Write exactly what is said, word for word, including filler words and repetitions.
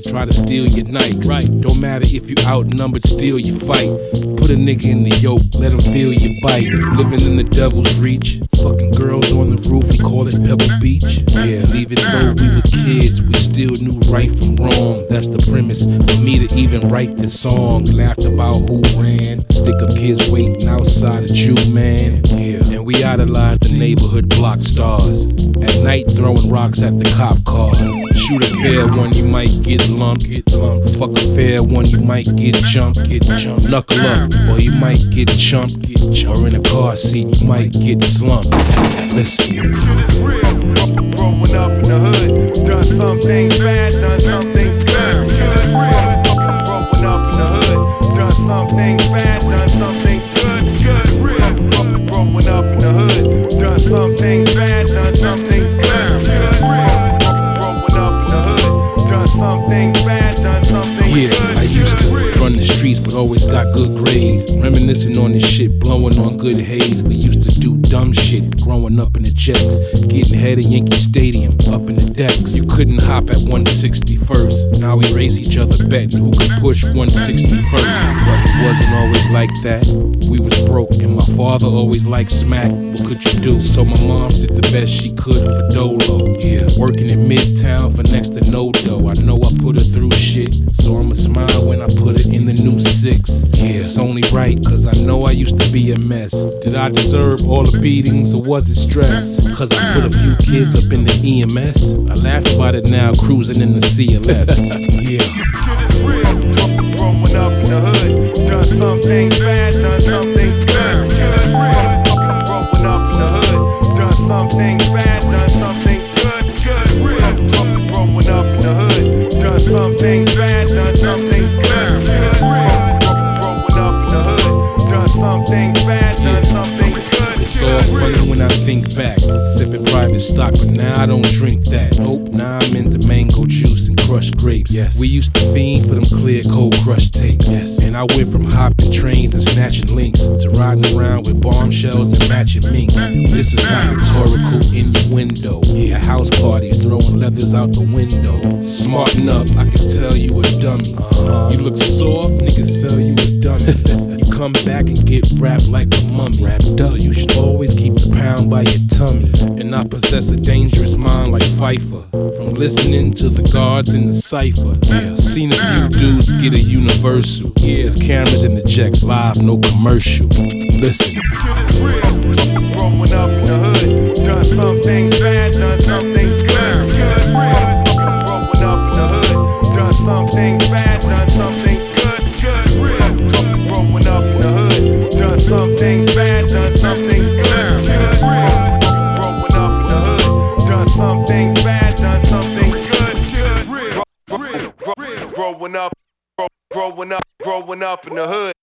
try to steal your Nikes. Right. Don't matter if you outnumbered, still you fight. Put a nigga in the yoke, let him feel your bite. Living in the devil's reach, fucking girls on the roof, we call it Pebble Beach. Yeah, and even though we were kids, we still knew right from wrong. That's the premise for me to even write this song. Laughed about who ran, stick up kids waiting outside at you, man. Yeah, and we idolized the neighborhood block stars. At night throwing rocks at the cop cars. Shoot a fair one, you might get lumped. Get lumped. Fuck a fair one, you might get jumped. Get jumped. Knuckle up, or you might get chumped. Get chumped. Or in a car seat, you might get slumped. Listen. Shit is real. Growing up in the hood, done some things bad, done some things good. Shit is real. Growing up in the hood, done some things bad, done some things good. Shit is real. Growing up in the hood, done some things bad, done some things good. Shit is real. Growing up in the hood, done some things bad, done some things good. Yeah, I used to run the streets, but always got good grades. Reminiscing on this shit, blowing on good haze. We used to do dumb shit, growing up in the jets. Getting head of Yankee Stadium, up in the decks. You couldn't hop at one sixty-first. Now we race each other betting who could push one sixty-first. But it wasn't always like that. We was broke and my father always liked smack. What could you do? So my mom did the best she could for Dolo. Yeah, working in Midtown for next to no dough. I know I put her through shit, so I'ma smile when I put it in the new six. Yeah, it's only right, cause I know I used to be a mess. Did I deserve all the beatings or was it stress? Cause I put a few kids up in the E M S. I laugh about it now, cruising in the C L S. Yeah. Shit is real. Growing up in the hood, done some things bad, done some things good. Shit is real. Growing up in the hood, done some things bad, done some things good. Shit is real. Growing up in the hood, done some things bad, done some things good. Shit is real. Growing up in the hood, done some things bad, done some things good. It's all funny when I think back. Sipping private stock, but now I don't drink that. Nope, now I'm into mango juice and crushed grapes. Yes. We used to fiend for them clear cold crush tapes. Yes. And I went from hopping trains and snatching links to riding around with bombshells and matching minks. This is not rhetorical innuendo. Yeah, house parties throwing leathers out the window. Smarten up, I can tell you a dummy. Uh-huh. You look soft, niggas sell you a dummy. You come back and get wrapped like a mummy. Wrapped up. So you should always keep the pound by your tummy. And I possess a dangerous mind like Pfeiffer. From listening to the guards in the cipher. Yeah, seen a few dudes get a universal. Yeah, there's cameras in the jacks, live, no commercial. Listen. Shit is real. Growing up in the hood, done some things bad, done some things good. Shit is real. Growing up in the hood, done some things bad, done some things good. Shit is real. Growing up in the hood, done some things bad, done some things good. Shit is real. Growing up in the hood, done some things bad, done some things good. Shit is real. Growing up, growing up, growing up in the hood.